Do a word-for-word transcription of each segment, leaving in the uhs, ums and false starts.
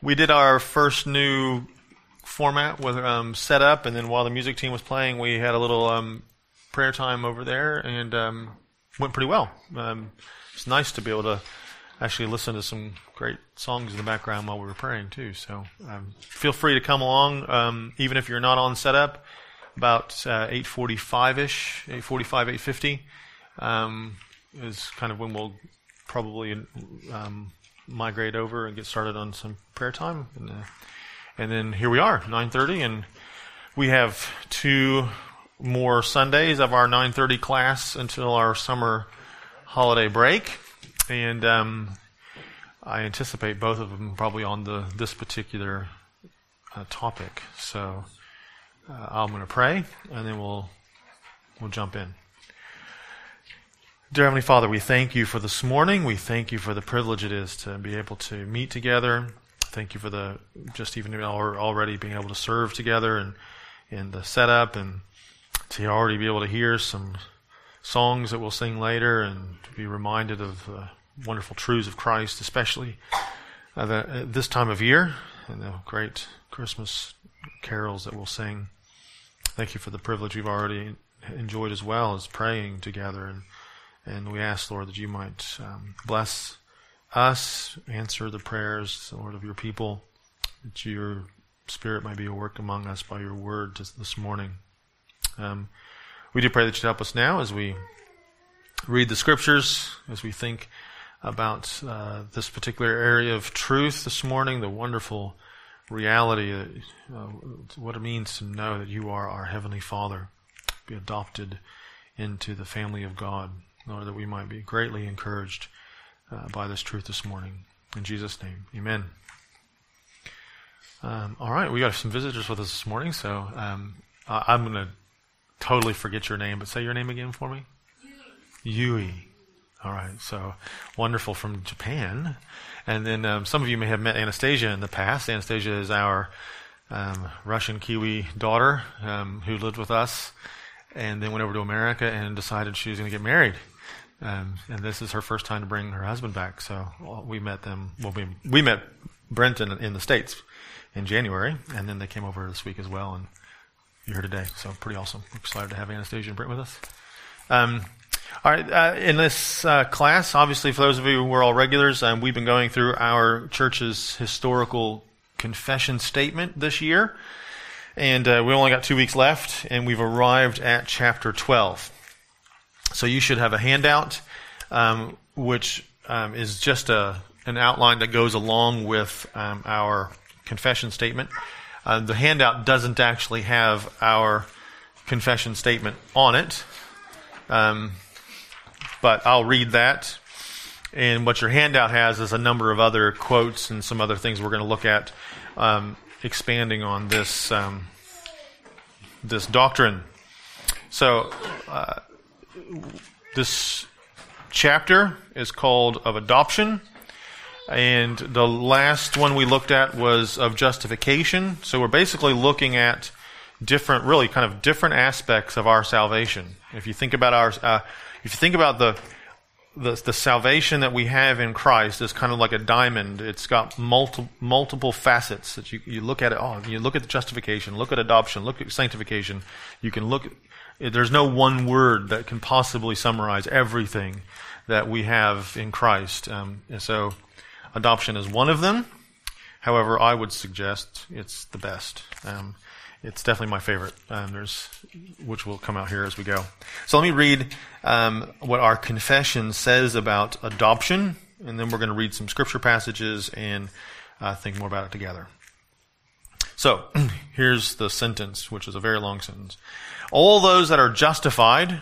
we did our first new format with um, set up, and then while the music team was playing, we had a little um, prayer time over there, and um, went pretty well. Um, it's nice to be able to actually listen to some great songs in the background while we were praying too. So um, feel free to come along, um, even if you're not on setup. About uh, eight forty-five-ish, eight forty-five, eight fifty um, is kind of when we'll probably um, migrate over and get started on some prayer time. And, uh, and then here we are, nine thirty, and we have two more Sundays of our nine thirty class until our summer holiday break. And um, I anticipate both of them probably on the this particular uh, topic. So uh, I'm going to pray, and then we'll we'll jump in. Dear Heavenly Father, we thank you for this morning. We thank you for the privilege it is to be able to meet together. Thank you for the just even already being able to serve together and in the setup, and to already be able to hear some songs that we'll sing later, and to be reminded of the wonderful truths of Christ, especially uh, the, uh, this time of year, and the great Christmas carols that we'll sing. Thank you for the privilege we've already enjoyed, as well as praying together. And, and we ask, Lord, that you might um, bless us, answer the prayers, Lord, of your people, that your Spirit might be at work among us by your word this morning. Um, we do pray that you'd help us now as we read the Scriptures, as we think about uh, this particular area of truth this morning, the wonderful reality, that, uh, what it means to know that you are our Heavenly Father, be adopted into the family of God. Lord, that we might be greatly encouraged uh, by this truth this morning. In Jesus' name, amen. Um, all right, we got some visitors with us this morning, so um, I- I'm going to totally forget your name, but say your name again for me. Yui. Yui. All right, so wonderful, from Japan. And then um, some of you may have met Anastasia in the past. Anastasia is our um, Russian Kiwi daughter um, who lived with us and then went over to America and decided she was going to get married. Um, and this is her first time to bring her husband back. So well, we met them. Well, we we met Brenton in the States in January, and then they came over this week as well. And you're here today, so pretty awesome. We're excited to have Anastasia and Brent with us. Um, all right, uh, in this uh, class, obviously, for those of you who are all regulars, um, we've been going through our church's historical confession statement this year, and uh, we only got two weeks left, and we've arrived at chapter twelve. So you should have a handout, um, which um, is just a an outline that goes along with um, our confession statement. Uh, the handout doesn't actually have our confession statement on it, um, but I'll read that. And what your handout has is a number of other quotes and some other things we're going to look at, um, expanding on this um, this doctrine. So uh, this chapter is called of adoption. And the last one we looked at was of justification. So we're basically looking at different, really kind of different aspects of our salvation. If you think about our, uh, if you think about the, the the salvation that we have in Christ is kind of like a diamond. It's got multiple multiple facets that you you look at it. Oh, you look at the justification, look at adoption, look at sanctification. You can look. There's no one word that can possibly summarize everything that we have in Christ. Um, and so. Adoption is one of them. However, I would suggest it's the best. Um, it's definitely my favorite, um, there's, which will come out here as we go. So let me read um, what our confession says about adoption, and then we're going to read some scripture passages and uh, think more about it together. So here's the sentence, which is a very long sentence. All those that are justified,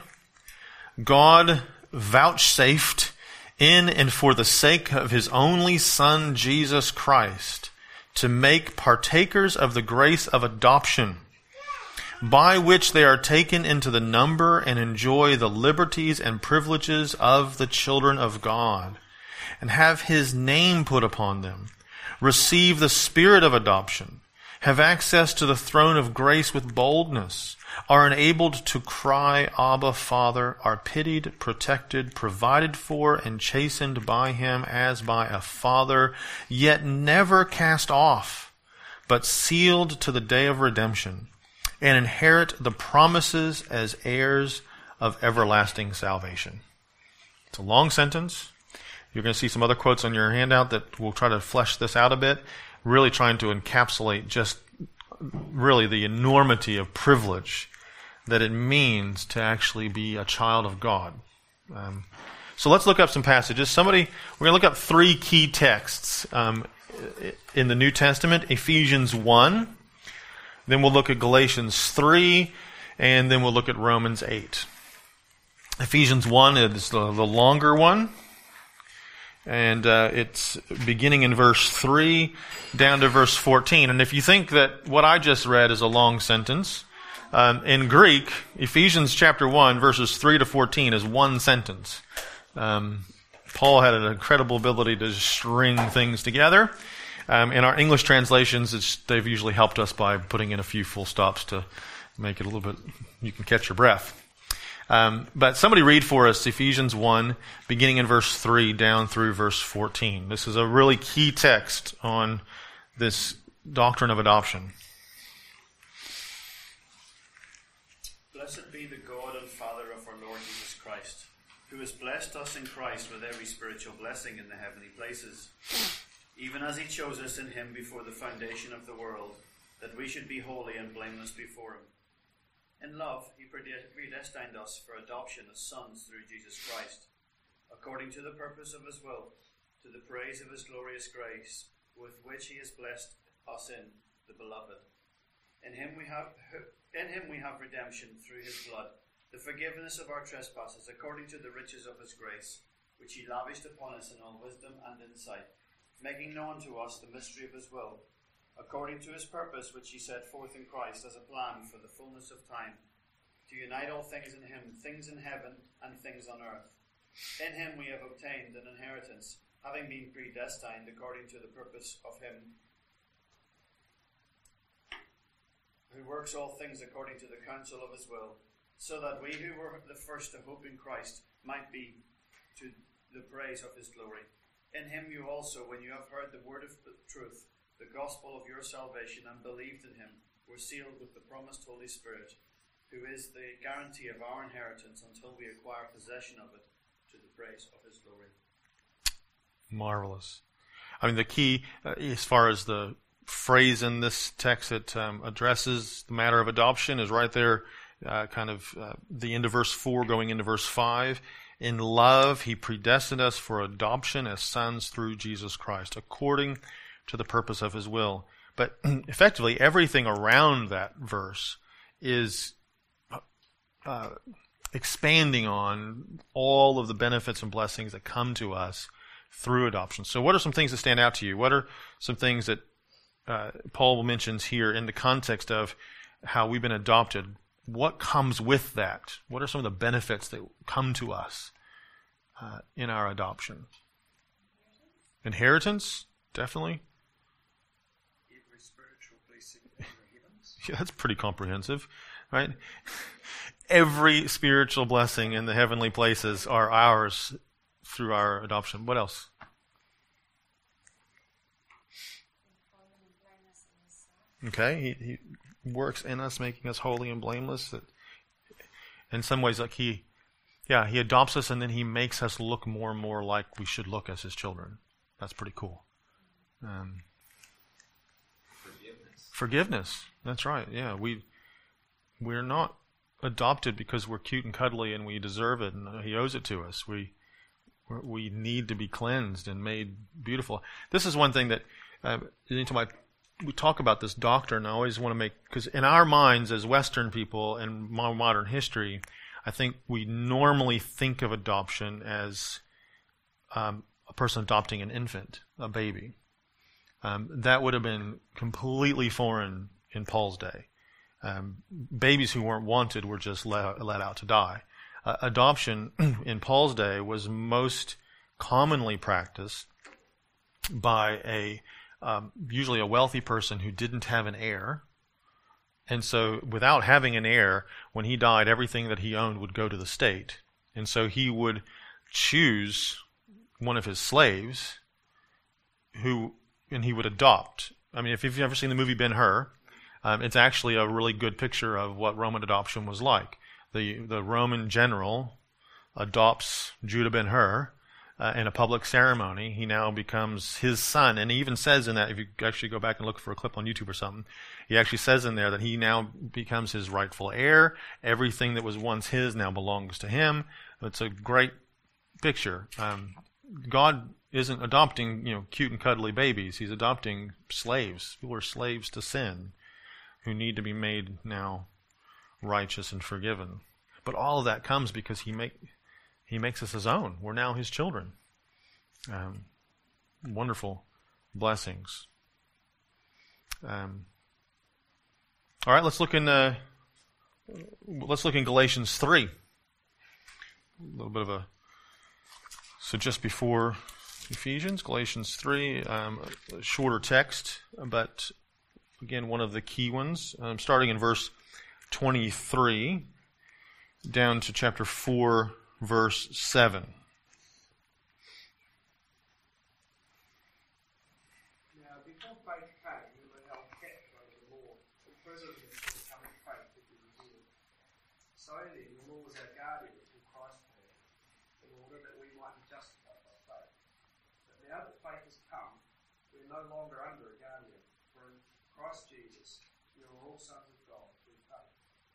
God vouchsafed in and for the sake of his only Son, Jesus Christ, to make partakers of the grace of adoption, by which they are taken into the number and enjoy the liberties and privileges of the children of God, and have his name put upon them, receive the spirit of adoption, have access to the throne of grace with boldness, are enabled to cry, Abba, Father, are pitied, protected, provided for, and chastened by him as by a father, yet never cast off, but sealed to the day of redemption, and inherit the promises as heirs of everlasting salvation. It's a long sentence. You're going to see some other quotes on your handout that will try to flesh this out a bit, really trying to encapsulate just really the enormity of privilege that it means to actually be a child of God. Um, so let's look up some passages. Somebody, we're going to look up three key texts um, in the New Testament. Ephesians one, then we'll look at Galatians three, and then we'll look at Romans eight. Ephesians one is the, the longer one. And uh, it's beginning in verse three down to verse fourteen. And if you think that what I just read is a long sentence, um, in Greek, Ephesians chapter one, verses three to fourteen is one sentence. Um, Paul had an incredible ability to string things together. Um, in our English translations, it's, they've usually helped us by putting in a few full stops to make it a little bit, you can catch your breath. Um, but somebody read for us Ephesians one, beginning in verse three down through verse fourteen. This is a really key text on this doctrine of adoption. Blessed be the God and Father of our Lord Jesus Christ, who has blessed us in Christ with every spiritual blessing in the heavenly places, even as he chose us in him before the foundation of the world, that we should be holy and blameless before him. In love, he predestined us for adoption as sons through Jesus Christ, according to the purpose of his will, to the praise of his glorious grace, with which he has blessed us in the beloved. In him we have in him we have redemption through his blood, the forgiveness of our trespasses, according to the riches of his grace, which he lavished upon us in all wisdom and insight, making known to us the mystery of his will, according to his purpose which he set forth in Christ as a plan for the fullness of time, to unite all things in him, things in heaven and things on earth. In him we have obtained an inheritance, having been predestined according to the purpose of him who works all things according to the counsel of his will, so that we who were the first to hope in Christ might be to the praise of his glory. In him you also, when you have heard the word of truth, the gospel of your salvation, and believed in him, were sealed with the promised Holy Spirit, who is the guarantee of our inheritance until we acquire possession of it, to the praise of his glory. Marvelous. I mean, the key, uh, as far as the phrase in this text that um, addresses the matter of adoption, is right there, uh, kind of uh, the end of verse four going into verse five. In love, he predestined us for adoption as sons through Jesus Christ, according to the purpose of his will. But effectively, everything around that verse is uh, expanding on all of the benefits and blessings that come to us through adoption. So what are some things that stand out to you? What are some things that uh, Paul mentions here in the context of how we've been adopted? What comes with that? What are some of the benefits that come to us uh, in our adoption? Inheritance, definitely. Yeah, that's pretty comprehensive, right? Every spiritual blessing in the heavenly places are ours through our adoption. What else? Okay, he, he works in us, making us holy and blameless. That, in some ways, like he, yeah, he adopts us and then he makes us look more and more like we should look as his children. That's pretty cool. Um, forgiveness. Forgiveness. That's right. Yeah, we we're not adopted because we're cute and cuddly and we deserve it and he owes it to us. We we need to be cleansed and made beautiful. This is one thing that uh, anytime I, we talk about this doctrine, I always want to make, because in our minds as Western people in modern history, I think we normally think of adoption as um, a person adopting an infant, a baby. Um, that would have been completely foreign in Paul's day. Um, babies who weren't wanted were just let, let out to die. Uh, adoption in Paul's day was most commonly practiced by a um, usually a wealthy person who didn't have an heir. And so without having an heir, when he died, everything that he owned would go to the state. And so he would choose one of his slaves who, and he would adopt. I mean, if you've ever seen the movie Ben-Hur, um, it's actually a really good picture of what Roman adoption was like. The, the Roman general adopts Judah Ben-Hur uh, in a public ceremony. He now becomes his son. And he even says in that, if you actually go back and look for a clip on YouTube or something, he actually says in there that he now becomes his rightful heir. Everything that was once his now belongs to him. It's a great picture. Um, God isn't adopting, you know, cute and cuddly babies. He's adopting slaves who are slaves to sin, who need to be made now righteous and forgiven. But all of that comes because he make he makes us his own. We're now his children. Um, wonderful blessings. Um, all right, let's look in uh, let's look in Galatians three. A little bit of a so just before Ephesians, Galatians three, um, a shorter text, but again one of the key ones. Um, starting in verse twenty-three, down to chapter four, verse seven. Now, before faith came, we were held captive under the law, imprisoned until the coming faith could be revealed. So then, the law was our guardian until Christ came, in order that we might be justified by faith. But now that faith has come, we are no longer under a guardian, for in Christ Jesus, we are all sons of God through faith.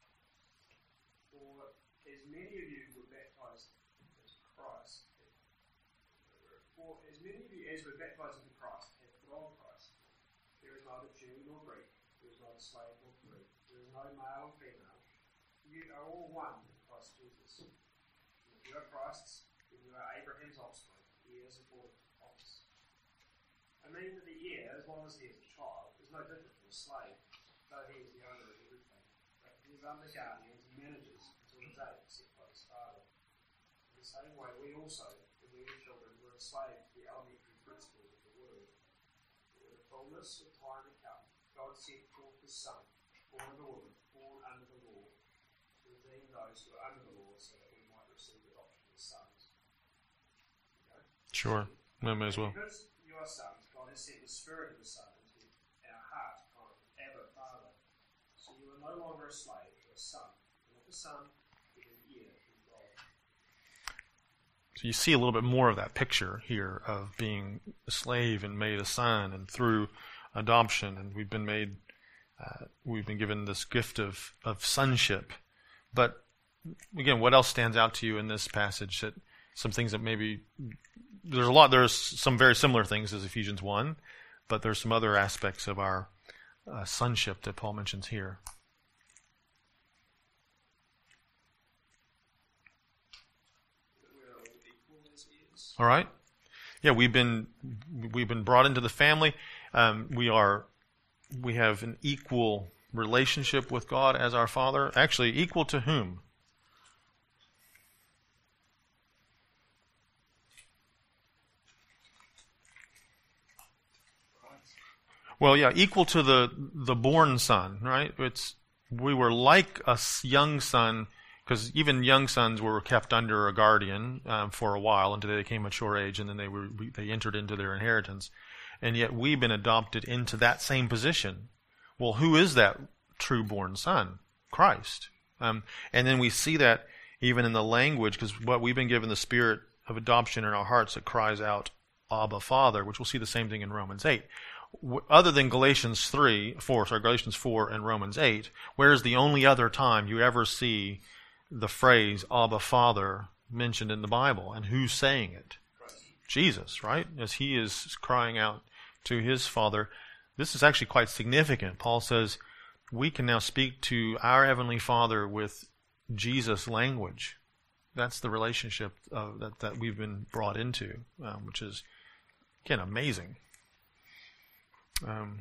For as many of you were baptized into Christ, for as many of you as were baptized into Christ have put on Christ. There is neither Jew nor Greek, there is neither slave nor free, there is no male or female. You are all one in Christ Jesus. And if you are Christ's, then you are Abraham's offspring, heirs according to the promise. I mean that the heir, as long as he is a child, is no different from a slave, though he is the owner of everything. But he is under guardians and managers until the day set by his father. In the same way, we also, when we were children, were enslaved to the elementary principles of the world. But when the fullness of time had come, God sent forth his Son, born of a woman, born under the law, to redeem those who are under the law, so that we might receive adoption as sons. Okay? Sure, I may as well. Because you are sons, God has sent the Spirit of the Son into our heart, crying, Abba, Father. So you are no longer a slave, but a son. And if a son, then an heir through God. So you see a little bit more of that picture here of being a slave and made a son, and through adoption, and we've been made, uh, we've been given this gift of, of sonship. But again, what else stands out to you in this passage? That some things that maybe there's a lot. There's some very similar things as Ephesians one, but there's some other aspects of our uh, sonship that Paul mentions here. All right. Yeah, we've been we've been brought into the family. Um, we are we have an equal relationship with God as our Father. Actually, equal to whom? Well, yeah, equal to the the born son, right? It's we were like a young son. Because even young sons were kept under a guardian um, for a while until they came mature age, and then they were they entered into their inheritance. And yet we've been adopted into that same position. Well, who is that true born son? Christ. Um, and then we see that even in the language, because what we've been given the spirit of adoption in our hearts that cries out, Abba, Father, which we'll see the same thing in Romans eight. Other than Galatians three, four, sorry, Galatians four and Romans eight, where's the only other time you ever see the phrase Abba Father mentioned in the Bible? And who's saying it? Christ. Jesus, right? As he is crying out to his Father. This is actually quite significant. Paul says we can now speak to our Heavenly Father with Jesus language. That's the relationship uh, that, that we've been brought into, um, which is, again, amazing. Um,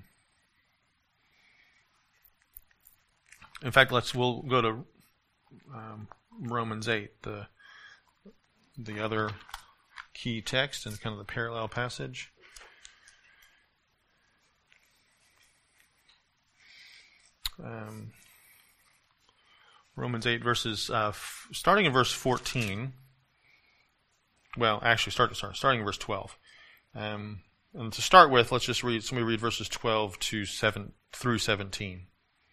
in fact, let's we'll go to Um, Romans eight, the the other key text and kind of the parallel passage. um, Romans eight, verses uh, f- starting in verse fourteen. Well, actually, start, start starting in verse twelve. Um, and to start with, let's just read. Somebody read verses twelve to seven through seventeen.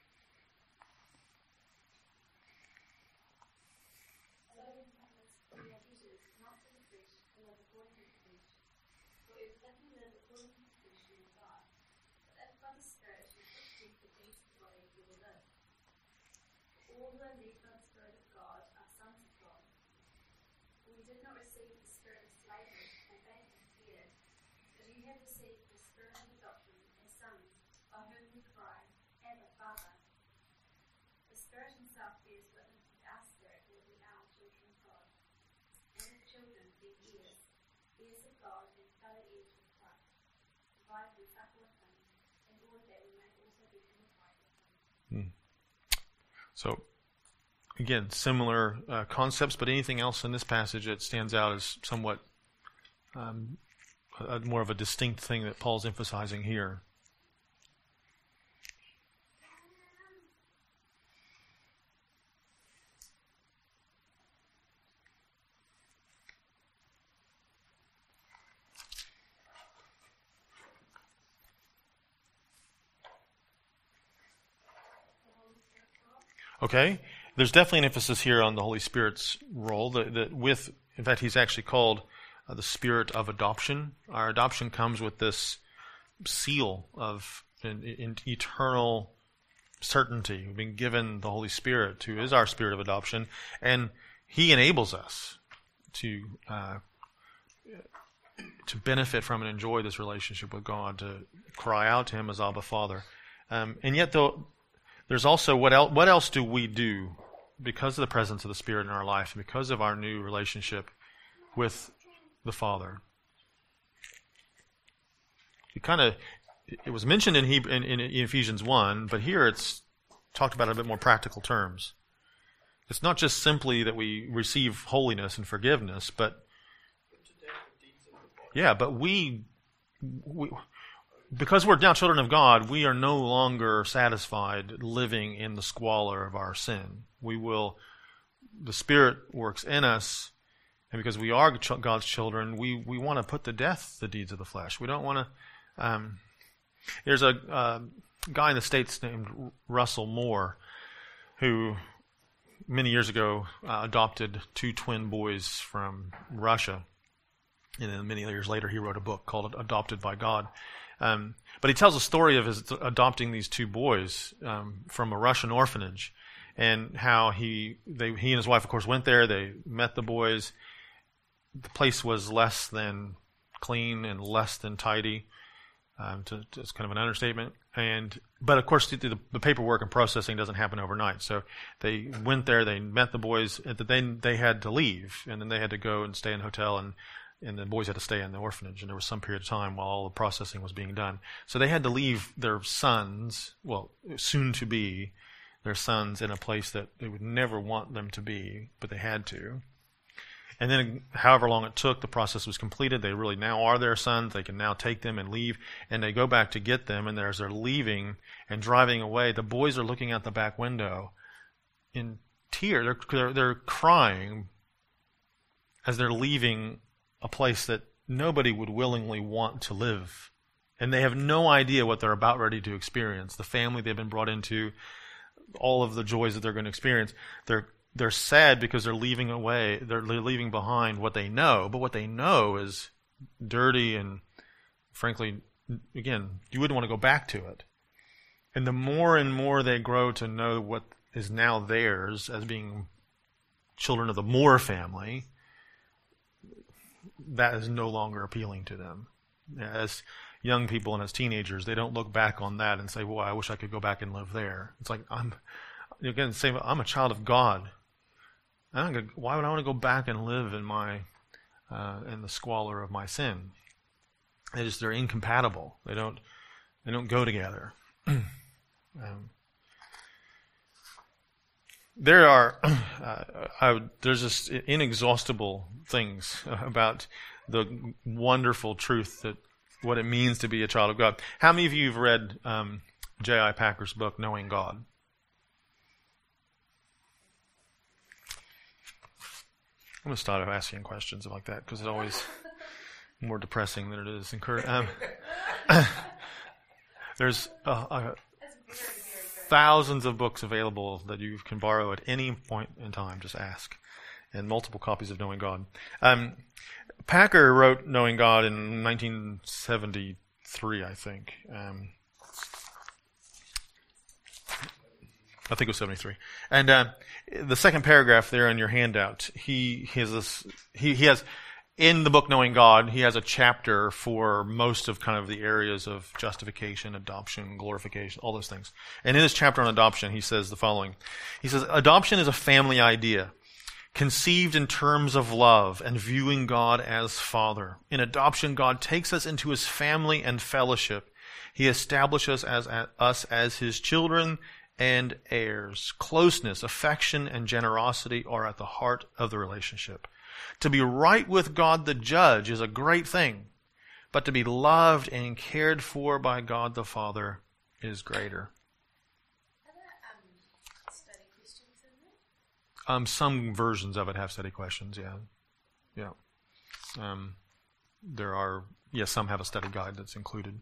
So, again, similar uh, concepts, but anything else in this passage that stands out as somewhat um, a, a more of a distinct thing that Paul's emphasizing here? Okay, there's definitely an emphasis here on the Holy Spirit's role. That, that with, in fact, he's actually called uh, the Spirit of adoption. Our adoption comes with this seal of an, an eternal certainty. We've been given the Holy Spirit, who is our Spirit of adoption, and He enables us to uh, to benefit from and enjoy this relationship with God, to cry out to Him as Abba Father. Um, and yet, though. There's also what else, what else do we do because of the presence of the Spirit in our life and because of our new relationship with the Father? It kind of it was mentioned in, Hebrew, in, in Ephesians one, but here it's talked about in a bit more practical terms. It's not just simply that we receive holiness and forgiveness, but yeah, but we we. Because we're now children of God, we are no longer satisfied living in the squalor of our sin. We will, the Spirit works in us, and because we are God's children, we, we want to put to death the deeds of the flesh. We don't want to. Um, there's a uh, guy in the States named Russell Moore, who many years ago uh, adopted two twin boys from Russia, and then many years later he wrote a book called Adopted by God. Um, but he tells a story of his adopting these two boys um, from a Russian orphanage, and how he they he and his wife, of course, went there. They met the boys. The place was less than clean and less than tidy. Um, to, to, it's kind of an understatement. And but of course, the, the, the paperwork and processing doesn't happen overnight. So they went there. They met the boys. And then they had to leave, and then they had to go and stay in a hotel and. And the boys had to stay in the orphanage, and there was some period of time while all the processing was being done. So they had to leave their sons, well, soon to be, their sons in a place that they would never want them to be, but they had to. And then however long it took, the process was completed. They really now are their sons. They can now take them and leave, and they go back to get them, and as they're leaving and driving away, the boys are looking out the back window in tears. They're, they're, they're crying as they're leaving a place that nobody would willingly want to live. And they have no idea what they're about ready to experience. The family they've been brought into, all of the joys that they're going to experience. They're they're sad because they're leaving away, they're, they're leaving behind what they know. But what they know is dirty and, frankly, again, you wouldn't want to go back to it. And the more and more they grow to know what is now theirs as being children of the Moore family, that is no longer appealing to them. As young people and as teenagers, they don't look back on that and say, well, I wish I could go back and live there. It's like, I'm, again, same, I'm a child of God. I don't, why would I want to go back and live in my, uh, in the squalor of my sin? They just, they're incompatible. They don't, they don't go together. um, There are, uh, I would, there's just inexhaustible things about the wonderful truth that what it means to be a child of God. How many of you have read um, J I Packer's book, Knowing God? I'm going to start asking questions like that because it's always more depressing than it is encouraging. Um, there's uh, uh, thousands of books available that you can borrow at any point in time. Just ask. And multiple copies of Knowing God. Um, Packer wrote Knowing God in nineteen seventy-three, I think. Um, I think it was seventy-three. And uh, the second paragraph there in your handout, he, he has this, he, he has, in the book Knowing God, he has a chapter for most of kind of the areas of justification, adoption, glorification, all those things. And in his chapter on adoption, he says the following. He says, adoption is a family idea, conceived in terms of love and viewing God as Father. In adoption, God takes us into his family and fellowship. He establishes as, as, us as his children and heirs. Closeness, affection, and generosity are at the heart of the relationship. To be right with God the Judge is a great thing, but to be loved and cared for by God the Father is greater. Um, some versions of it have study questions, yeah. Yeah. Um, there are, yes, some have a study guide that's included.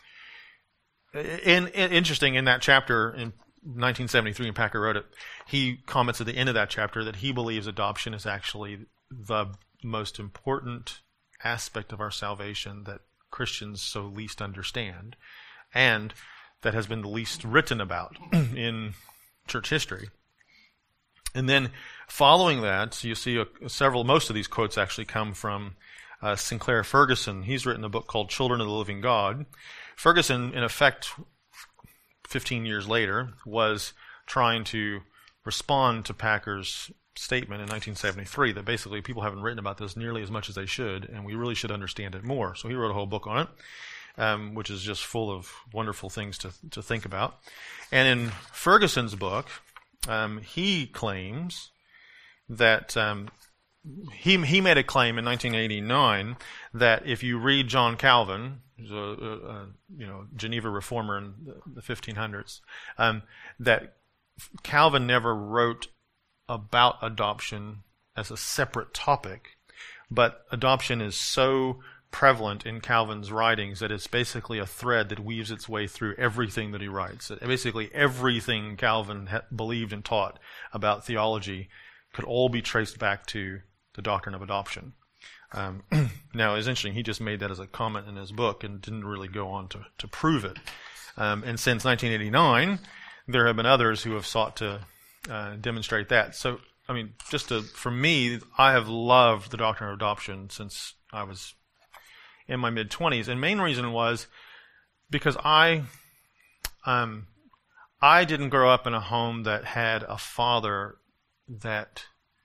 And, and interesting, in that chapter, in nineteen seventy-three, when Packer wrote it, he comments at the end of that chapter that he believes adoption is actually the most important aspect of our salvation that Christians so least understand, and that has been the least written about in church history. And then following that, you see a, several, most of these quotes actually come from uh, Sinclair Ferguson. He's written a book called Children of the Living God. Ferguson, in effect, fifteen years later, was trying to respond to Packer's statement in nineteen seventy-three that basically people haven't written about this nearly as much as they should, and we really should understand it more. So he wrote a whole book on it, um, which is just full of wonderful things to, to think about. And in Ferguson's book, Um, he claims that um, he he made a claim in nineteen eighty-nine that if you read John Calvin, who's a, a, a you know Geneva reformer in the, the fifteen hundreds, um, that Calvin never wrote about adoption as a separate topic, but adoption is so prevalent in Calvin's writings that it's basically a thread that weaves its way through everything that he writes. Basically everything Calvin ha- believed and taught about theology could all be traced back to the doctrine of adoption. Um, now, it's interesting, he just made that as a comment in his book and didn't really go on to, to prove it. Um, and since nineteen eighty-nine, there have been others who have sought to uh, demonstrate that. So, I mean, just to, for me, I have loved the doctrine of adoption since I was in my mid-twenties. And main reason was because I um, I didn't grow up in a home that had a father that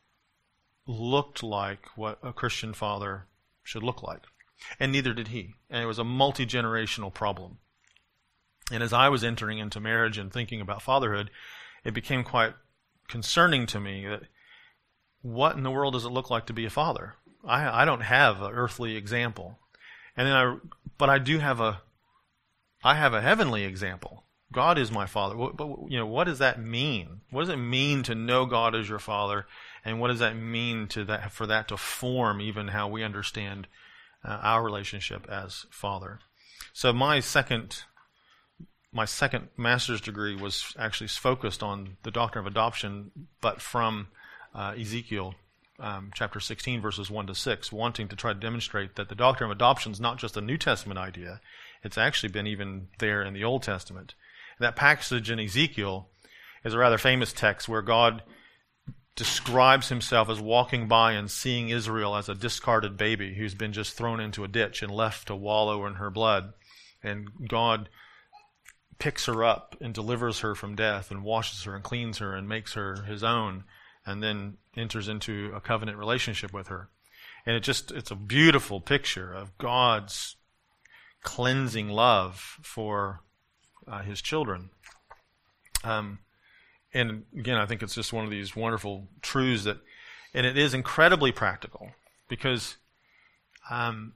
looked like what a Christian father should look like. And neither did he. And it was a multi-generational problem. And as I was entering into marriage and thinking about fatherhood, it became quite concerning to me that what in the world does it look like to be a father? I, I don't have an earthly example. And then I, but I do have a, I have a heavenly example. God is my Father. But, you know, what does that mean? What does it mean to know God as your Father? And what does that mean to that, for that to form even how we understand uh, our relationship as Father? So my second, my second master's degree was actually focused on the doctrine of adoption, but from uh, Ezekiel Um, chapter sixteen, verses one to six, wanting to try to demonstrate that the doctrine of adoption is not just a New Testament idea. It's actually been even there in the Old Testament. And that passage in Ezekiel is a rather famous text where God describes himself as walking by and seeing Israel as a discarded baby who's been just thrown into a ditch and left to wallow in her blood. And God picks her up and delivers her from death and washes her and cleans her and makes her his own, and then enters into a covenant relationship with her. And it just, it's a beautiful picture of God's cleansing love for uh, his children. Um, and again, I think it's just one of these wonderful truths that, and it is incredibly practical because um,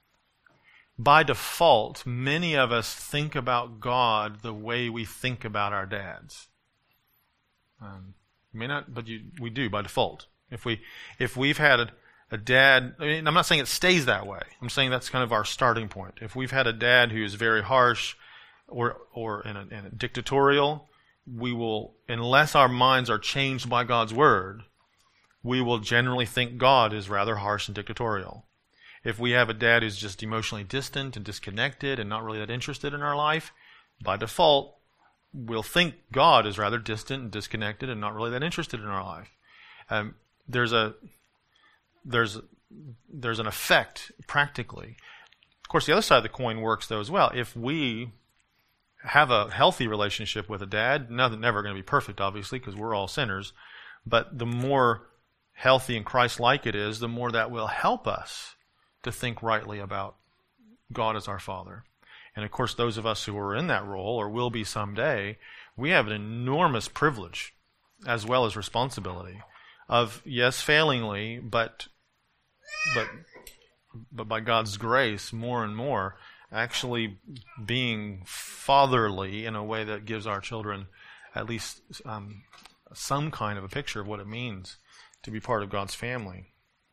by default, many of us think about God the way we think about our dads. Um, You may not, but you, we do by default. If we, if we've had a, a dad, I mean, I'm not saying it stays that way. I'm saying that's kind of our starting point. If we've had a dad who is very harsh or, or in a, in a dictatorial, we will, unless our minds are changed by God's word, we will generally think God is rather harsh and dictatorial. If we have a dad who's just emotionally distant and disconnected and not really that interested in our life, by default, we'll think God is rather distant and disconnected and not really that interested in our life. Um, there's a there's there's an effect practically. Of course, the other side of the coin works though as well. If we have a healthy relationship with a dad, nothing never going to be perfect, obviously, because we're all sinners. But the more healthy and Christ-like it is, the more that will help us to think rightly about God as our Father. And of course, those of us who are in that role, or will be someday, we have an enormous privilege, as well as responsibility, of, yes, failingly, but but but by God's grace, more and more, actually being fatherly in a way that gives our children at least um, some kind of a picture of what it means to be part of God's family.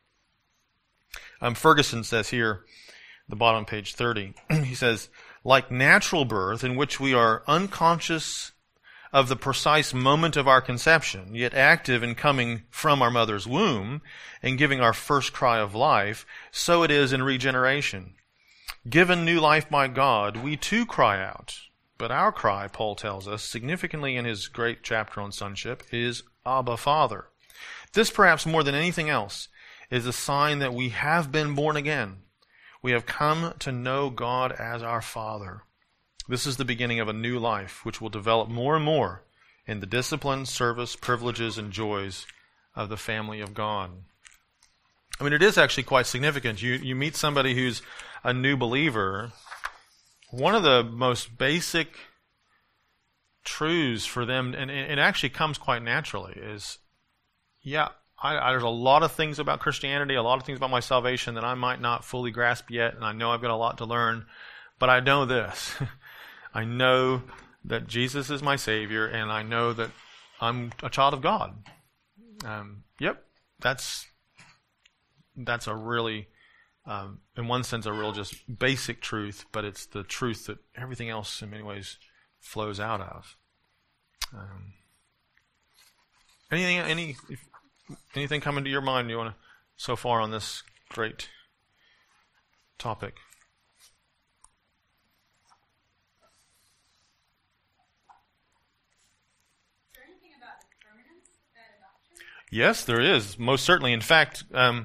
Um, Ferguson says here, the bottom of page thirty, he says, like natural birth, in which we are unconscious of the precise moment of our conception, yet active in coming from our mother's womb and giving our first cry of life, so it is in regeneration. Given new life by God, we too cry out. But our cry, Paul tells us, significantly in his great chapter on sonship, is Abba, Father. This, perhaps more than anything else, is a sign that we have been born again. We have come to know God as our Father. This is the beginning of a new life, which will develop more and more in the discipline, service, privileges, and joys of the family of God. I mean, it is actually quite significant. You, you meet somebody who's a new believer, one of the most basic truths for them, and it actually comes quite naturally, is, yeah, I, I, there's a lot of things about Christianity, a lot of things about my salvation that I might not fully grasp yet, and I know I've got a lot to learn, but I know this. I know that Jesus is my Savior, and I know that I'm a child of God. Um, yep, that's that's a really, um, in one sense, a real just basic truth, but it's the truth that everything else in many ways flows out of. Um, anything, any, if, anything coming to your mind you want to so far on this great topic? Is there anything about the permanence of that adoption? Yes, there is. Most certainly. In fact, um,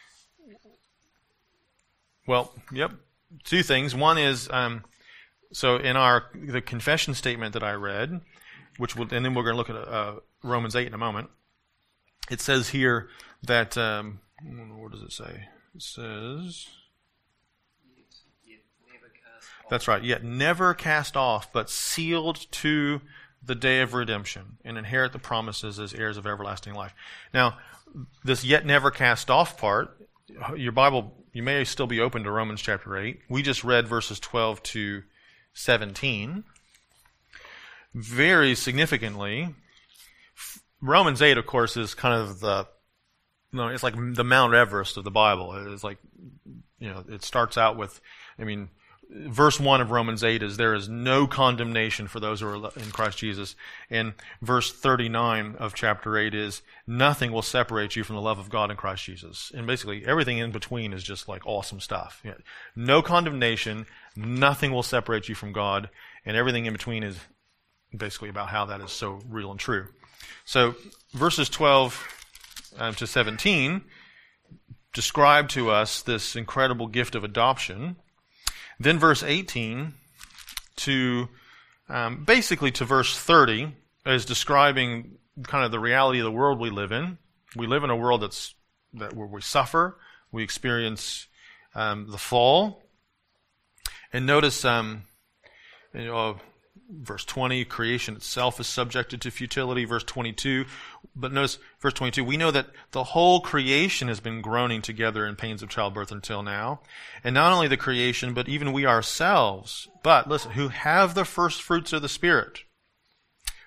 well, yep, two things. One is, um, so in our the confession statement that I read, which will, and then we're going to look at uh, Romans eight in a moment. It says here that, um, what does it say? It says, Yet never cast off. That's right, yet never cast off, but sealed to the day of redemption, and inherit the promises as heirs of everlasting life. Now, this yet never cast off part, your Bible, you may still be open to Romans chapter eight. We just read verses twelve to seventeen. Very significantly, Romans eight, of course, is kind of the, you know, it's like the Mount Everest of the Bible. It's like, you know, it starts out with, I mean, verse one of Romans eight is, there is no condemnation for those who are in Christ Jesus. And verse thirty-nine of chapter eight is, nothing will separate you from the love of God in Christ Jesus. And basically everything in between is just like awesome stuff. You know, no condemnation, nothing will separate you from God, and everything in between is basically about how that is so real and true. So verses twelve um, to seventeen describe to us this incredible gift of adoption. Then verse eighteen to um, basically to verse thirty is describing kind of the reality of the world we live in. We live in a world that's that where we suffer, we experience um, the fall, and notice, um, you know, verse twenty, creation itself is subjected to futility. Verse twenty-two, but notice verse twenty-two, we know that the whole creation has been groaning together in pains of childbirth until now. And not only the creation, but even we ourselves, but listen, who have the first fruits of the Spirit,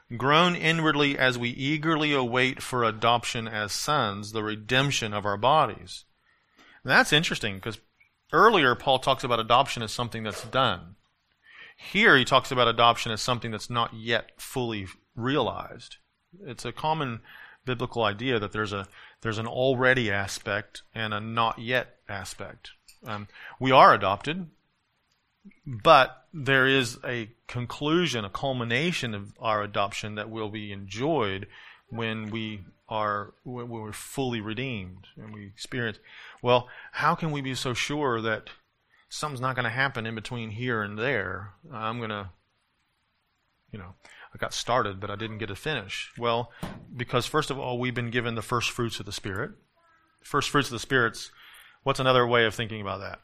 groan inwardly as we eagerly await for adoption as sons, the redemption of our bodies. And that's interesting because earlier Paul talks about adoption as something that's done. Here he talks about adoption as something that's not yet fully realized. It's a common biblical idea that there's a there's an already aspect and a not yet aspect. Um, we are adopted, but there is a conclusion, a culmination of our adoption that will be enjoyed when we are when we're fully redeemed and we experience. Well, how can we be so sure that something's not going to happen in between here and there? I'm going to, you know, I got started, but I didn't get to finish. Well, because first of all, we've been given the first fruits of the Spirit. First fruits of the Spirit's, what's another way of thinking about that?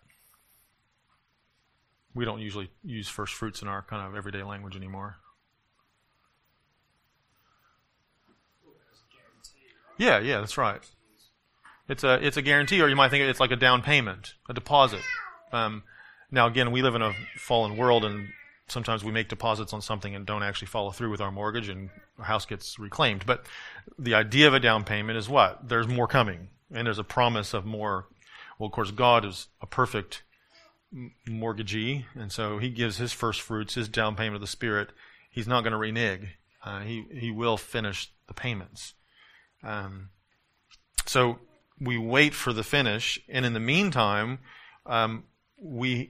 We don't usually use first fruits in our kind of everyday language anymore. Yeah, yeah, that's right. It's a it's a guarantee, or you might think it's like a down payment, a deposit. Um, now, again, we live in a fallen world, and sometimes we make deposits on something and don't actually follow through with our mortgage, and our house gets reclaimed. But the idea of a down payment is what? There's more coming, and there's a promise of more. Well, of course, God is a perfect mortgagee, and so He gives His first fruits, His down payment of the Spirit. He's not going to renege. Uh, he He will finish the payments. Um, so we wait for the finish, and in the meantime, um, we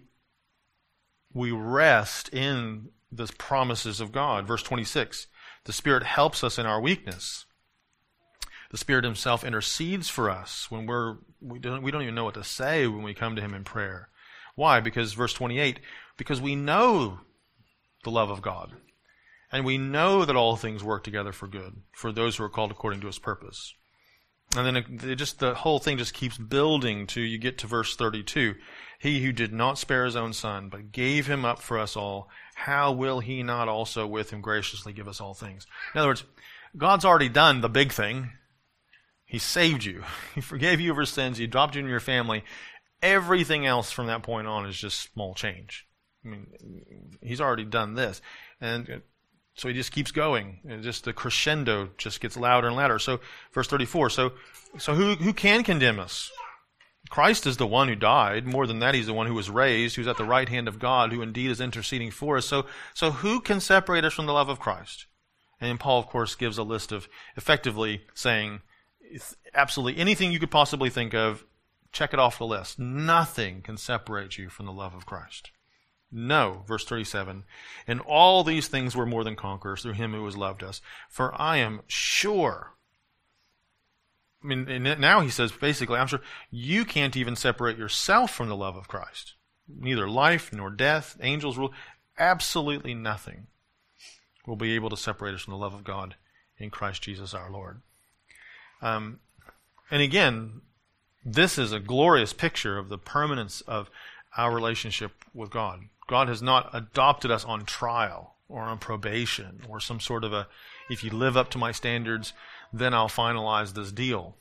we rest in the promises of God. Verse twenty-six, the Spirit helps us in our weakness. The Spirit Himself intercedes for us when we're we don't we don't even know what to say when we come to Him in prayer. Why? Because verse twenty-eight, because we know the love of God, and we know that all things work together for good for those who are called according to His purpose. And then it, it just the whole thing just keeps building to you get to verse thirty-two. He who did not spare His own Son, but gave Him up for us all, how will He not also with Him graciously give us all things? In other words, God's already done the big thing. He saved you. He forgave you of your sins. He adopted you in your family. Everything else from that point on is just small change. I mean, He's already done this. And so He just keeps going. And just the crescendo just gets louder and louder. So, verse thirty-four. So, so who, who can condemn us? Christ is the one who died. More than that, He's the one who was raised, who's at the right hand of God, who indeed is interceding for us. So, so who can separate us from the love of Christ? And then Paul, of course, gives a list of effectively saying, absolutely anything you could possibly think of, check it off the list. Nothing can separate you from the love of Christ. No, verse thirty-seven, and all these things were more than conquerors through Him who has loved us. For I am sure, I mean, and now he says basically, I'm sure you can't even separate yourself from the love of Christ. Neither life nor death, angels rule, absolutely nothing will be able to separate us from the love of God in Christ Jesus our Lord. Um, and again, this is a glorious picture of the permanence of our relationship with God. God has not adopted us on trial or on probation or some sort of a, if you live up to my standards, then I'll finalize this deal.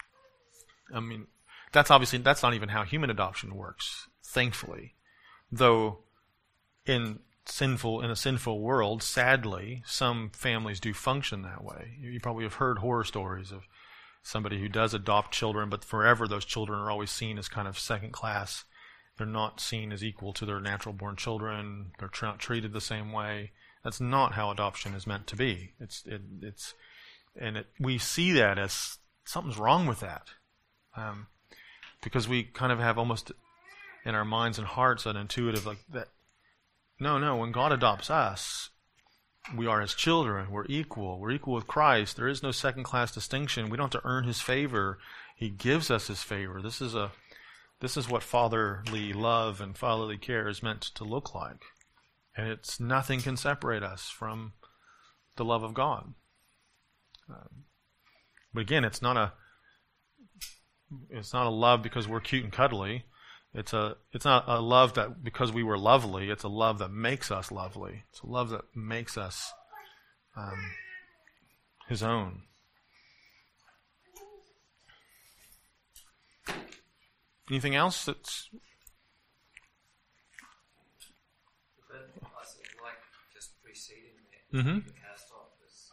I mean, that's obviously, that's not even how human adoption works, thankfully. Though in sinful, in a sinful world, sadly, some families do function that way. You probably have heard horror stories of somebody who does adopt children, but forever those children are always seen as kind of second class. They're not seen as equal to their natural-born children. They're not treated the same way. That's not how adoption is meant to be. It's it, it's, and it, we see that as something's wrong with that, um, because we kind of have almost in our minds and hearts an intuitive like that. No, no. When God adopts us, we are His children. We're equal. We're equal with Christ. There is no second-class distinction. We don't have to earn His favor. He gives us His favor. This is a This is what fatherly love and fatherly care is meant to look like. And it's nothing can separate us from the love of God. Um, but again, it's not a it's not a love because we're cute and cuddly. It's a it's not a love that because we were lovely. It's a love that makes us lovely. It's a love that makes us um, His own. Anything else that's... But I said, like just preceding that, Mm-hmm. the cast off is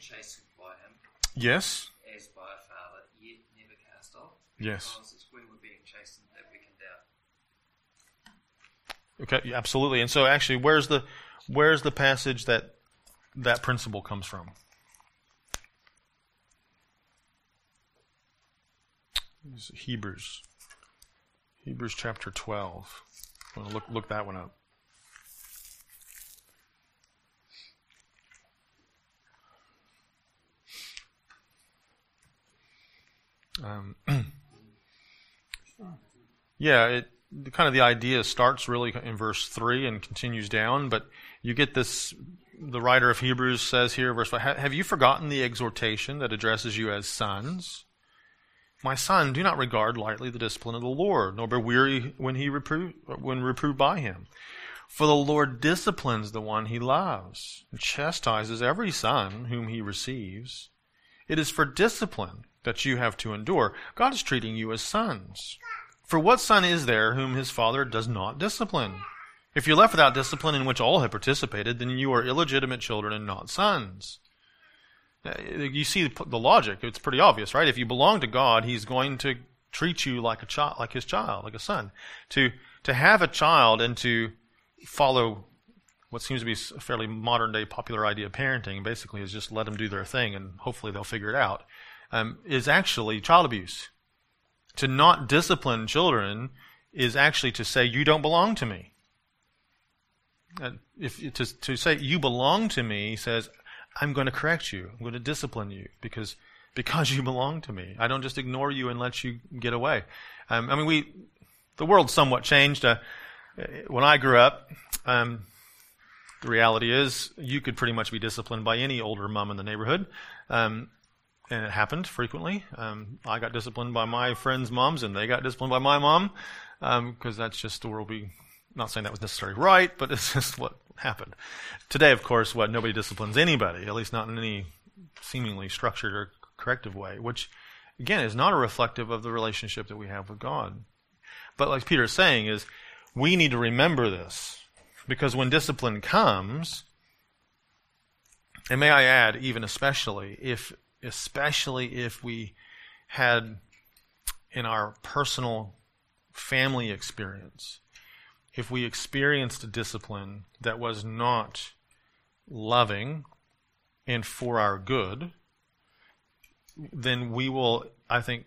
chastened by him Yes. as by a father, yet never cast off. Yes. Because it's when we're being chastened that we can doubt. Okay, yeah, absolutely. And so actually, where's the where's the passage that that principle comes from? It's Hebrews. Hebrews chapter twelve. I'm gonna look look that one up. Um, yeah, it kind of the idea starts really in verse three and continues down, but you get this, the writer of Hebrews says here, verse five, have you forgotten the exhortation that addresses you as sons? My son, do not regard lightly the discipline of the Lord, nor be weary when he reprove, when reproved by him. For the Lord disciplines the one he loves, and chastises every son whom he receives. It is for discipline that you have to endure. God is treating you as sons. For what son is there whom his father does not discipline? If you're left without discipline in which all have participated, then you are illegitimate children and not sons. You see the logic. It's pretty obvious, right? If you belong to God, he's going to treat you like a child, like his child, like a son. To to have a child and to follow what seems to be a fairly modern-day popular idea of parenting, basically, is just let them do their thing and hopefully they'll figure it out, um, is actually child abuse. To not discipline children is actually to say, you don't belong to me. And if to, to say, you belong to me, says, I'm going to correct you. I'm going to discipline you because because you belong to me. I don't just ignore you and let you get away. Um, I mean, we the world's somewhat changed. Uh, when I grew up, um, the reality is you could pretty much be disciplined by any older mom in the neighborhood. Um, and it happened frequently. Um, I got disciplined by my friends' moms, and they got disciplined by my mom, because um, that's just the world we... Not saying that was necessarily right, but it's just what happened. Today, of course, what nobody disciplines anybody, at least not in any seemingly structured or corrective way, which, again, is not a reflective of the relationship that we have with God. But like Peter is saying, is we need to remember this, because when discipline comes, and may I add, even especially if especially if we had in our personal family experience, if we experienced a discipline that was not loving and for our good, then we will, I think,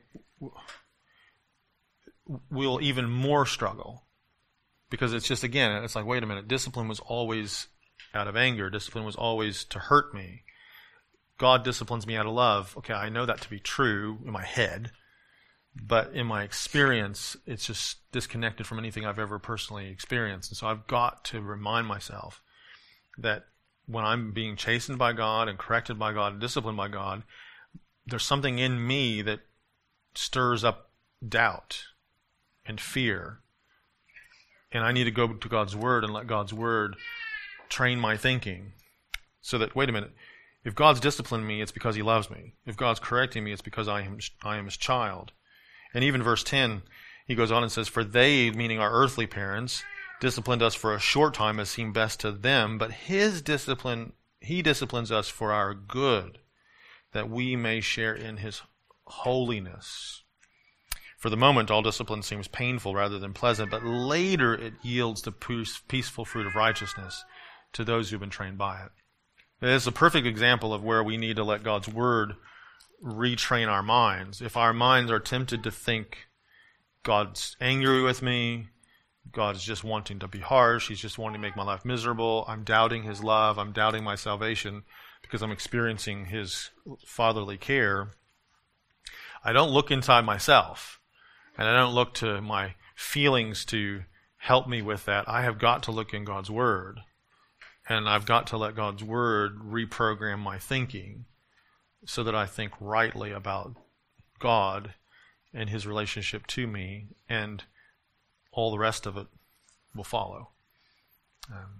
we'll even more struggle. Because it's just, again, it's like, wait a minute, discipline was always out of anger. Discipline was always to hurt me. God disciplines me out of love. Okay, I know that to be true in my head. But in my experience, it's just disconnected from anything I've ever personally experienced. And so I've got to remind myself that when I'm being chastened by God and corrected by God and disciplined by God, there's something in me that stirs up doubt and fear. And I need to go to God's Word and let God's Word train my thinking. So that, wait a minute, if God's disciplining me, it's because he loves me. If God's correcting me, it's because I am, I am his child. And even verse ten, he goes on and says, for they, meaning our earthly parents, disciplined us for a short time as seemed best to them, but his discipline, he disciplines us for our good, that we may share in his holiness. For the moment, all discipline seems painful rather than pleasant, but later it yields the peaceful fruit of righteousness to those who've been trained by it. It's a perfect example of where we need to let God's Word retrain our minds. If our minds are tempted to think God's angry with me, God's just wanting to be harsh, he's just wanting to make my life miserable, I'm doubting his love, I'm doubting my salvation because I'm experiencing his fatherly care, I don't look inside myself, and I don't look to my feelings to help me with that. I have got to look in God's Word. And I've got to let God's Word reprogram my thinking so that I think rightly about God and his relationship to me, and all the rest of it will follow. Um,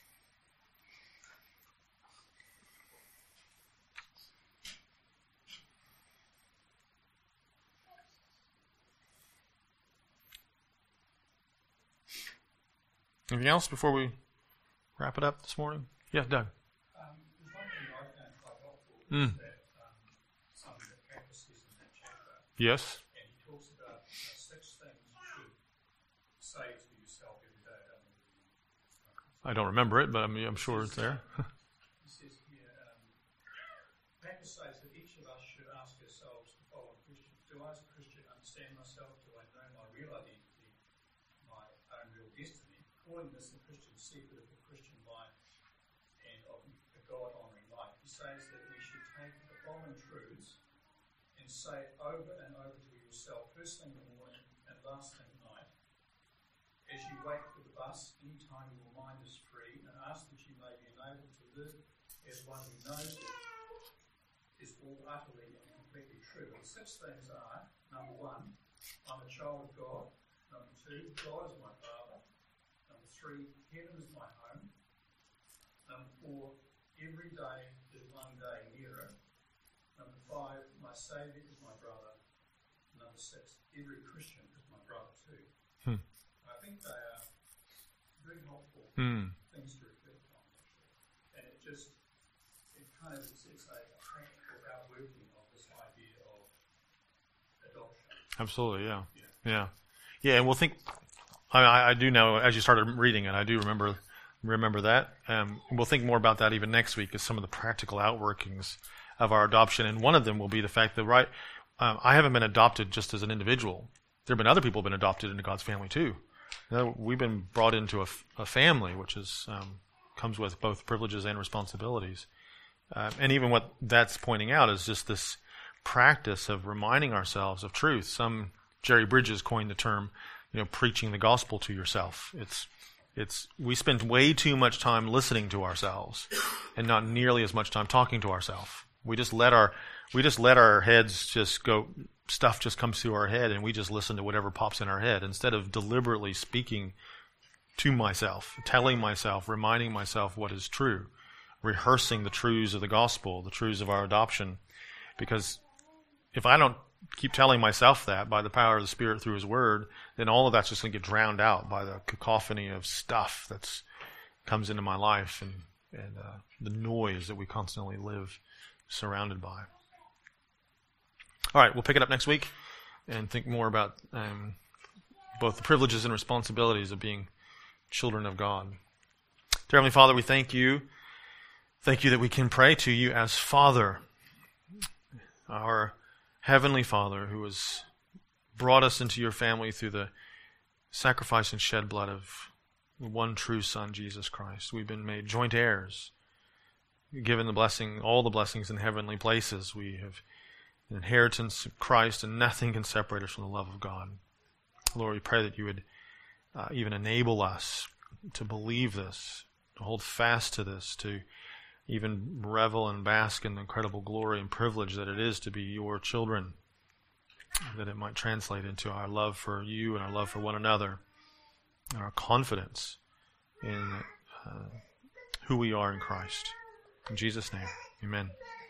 anything else before we wrap it up this morning? Yeah, Doug. Um, there's one thing I found quite helpful. Mm. that um, something that Packer says in that chapter. Yes. And he talks about you know, six things you should say to yourself every day. I don't know. I don't remember it, but I'm, I'm sure it's there. He says here, um, Packer says that each of us should ask ourselves the following questions. Do I, as a Christian, understand myself? Do I know my real identity, my own real destiny? Calling this the Christian secret of the Christian life and of a God-honouring life. He says that we should take the following truths and say it over and over to yourself, first thing in the morning and last thing at night. As you wait for the bus, any time your mind is free, and ask that you may be enabled to live as one who knows it is all utterly and completely true. The six things are, number one, I'm a child of God. Number two, God is my Father. Number three, heaven is my home. Number four, every day is one day nearer. Number five, my Saviour is my brother. Number six, every Christian is my brother too. Hmm. I think they are very helpful Hmm. things to reflect on, actually. And it just, it kind of sets a practical outworking of this idea of adoption. Absolutely, yeah. Yeah. Yeah. Yeah, and we'll think, I, I do know, as you started reading it, I do remember remember that. Um, we'll think more about that even next week as some of the practical outworkings of our adoption. And one of them will be the fact that, right, um, I haven't been adopted just as an individual. There have been other people who have been adopted into God's family too. You know, we've been brought into a, a family, which is um, comes with both privileges and responsibilities. Uh, and even what that's pointing out is just this practice of reminding ourselves of truth. Some Jerry Bridges coined the term, you know, preaching the gospel to yourself. It's it's we spend way too much time listening to ourselves and not nearly as much time talking to ourselves. We just let our we just let our heads just go. Stuff just comes through our head, and we just listen to whatever pops in our head instead of deliberately speaking to myself, telling myself, reminding myself what is true, rehearsing the truths of the gospel, the truths of our adoption. Because if I don't keep telling myself that by the power of the Spirit through His Word, then all of that's just going to get drowned out by the cacophony of stuff that comes into my life and, and uh, the noise that we constantly live surrounded by. All right, we'll pick it up next week and think more about um, both the privileges and responsibilities of being children of God. Dear Heavenly Father, we thank you. Thank you that we can pray to you as Father, our Heavenly Father, who has brought us into your family through the sacrifice and shed blood of the one true Son, Jesus Christ. We've been made joint heirs, given the blessing, all the blessings in heavenly places. We have an inheritance of Christ, and nothing can separate us from the love of God. Lord, we pray that you would uh, even enable us to believe this, to hold fast to this, to even revel and bask in the incredible glory and privilege that it is to be your children, that it might translate into our love for you and our love for one another, and our confidence in uh, who we are in Christ. In Jesus' name, amen.